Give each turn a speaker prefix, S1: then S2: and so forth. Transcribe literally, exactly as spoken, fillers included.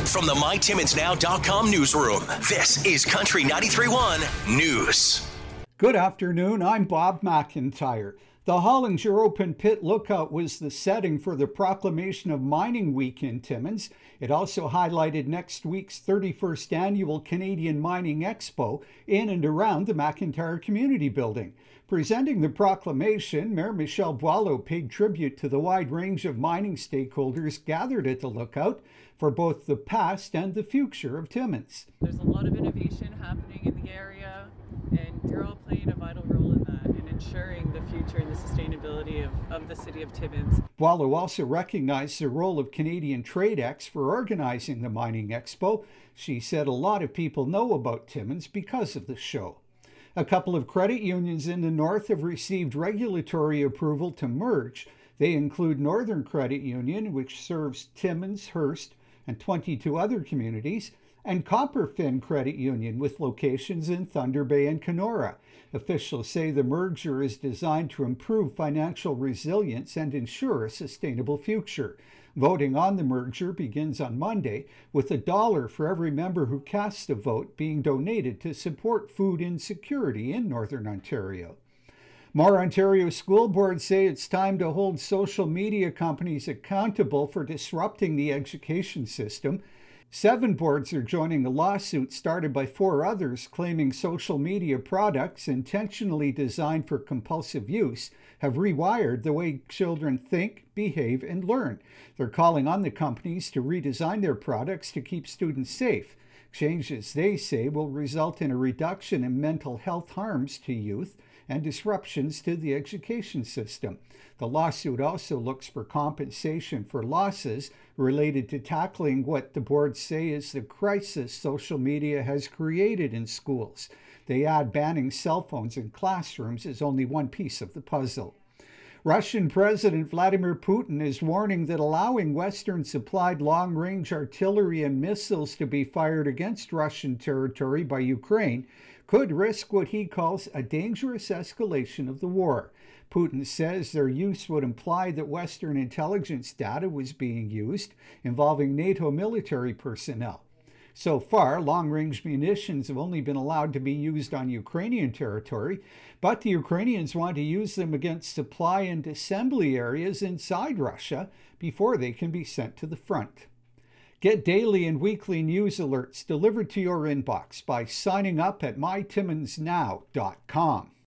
S1: from the my timmins now dot com newsroom, this is Country ninety-three point one News.
S2: Good afternoon, I'm Bob McIntyre. The Hollinger Open Pit Lookout was the setting for the proclamation of Mining Week in Timmins. It also highlighted next week's thirty-first annual Canadian Mining Expo in and around the McIntyre Community Building. Presenting the proclamation, Mayor Michelle Boileau paid tribute to the wide range of mining stakeholders gathered at the lookout for both the past and the future of Timmins.
S3: There's a lot of innovation happening in the area, and you're all playing a vital role in that, in ensuring the future and the sustainability of, of the city of Timmins.
S2: Boileau also recognized the role of Canadian TradeX for organizing the Mining Expo. She said a lot of people know about Timmins because of the show. A couple of credit unions in the north have received regulatory approval to merge. They include Northern Credit Union, which serves Timmins, Hearst, and twenty-two other communities, and Copperfin Credit Union with locations in Thunder Bay and Kenora. Officials say the merger is designed to improve financial resilience and ensure a sustainable future. Voting on the merger begins on Monday, with a dollar for every member who casts a vote being donated to support food insecurity in Northern Ontario. More Ontario school boards say it's time to hold social media companies accountable for disrupting the education system. Seven boards are joining a lawsuit started by four others claiming social media products intentionally designed for compulsive use have rewired the way children think, behave, and learn. They're calling on the companies to redesign their products to keep students safe. Changes, they say, will result in a reduction in mental health harms to youth and disruptions to the education system. The lawsuit also looks for compensation for losses related to tackling what the boards say is the crisis social media has created in schools. They add banning cell phones in classrooms is only one piece of the puzzle. Russian President Vladimir Putin is warning that allowing Western-supplied long-range artillery and missiles to be fired against Russian territory by Ukraine could risk what he calls a dangerous escalation of the war. Putin says their use would imply that Western intelligence data was being used involving NATO military personnel. So far, long-range munitions have only been allowed to be used on Ukrainian territory, but the Ukrainians want to use them against supply and assembly areas inside Russia before they can be sent to the front. Get daily and weekly news alerts delivered to your inbox by signing up at my timmins now dot com.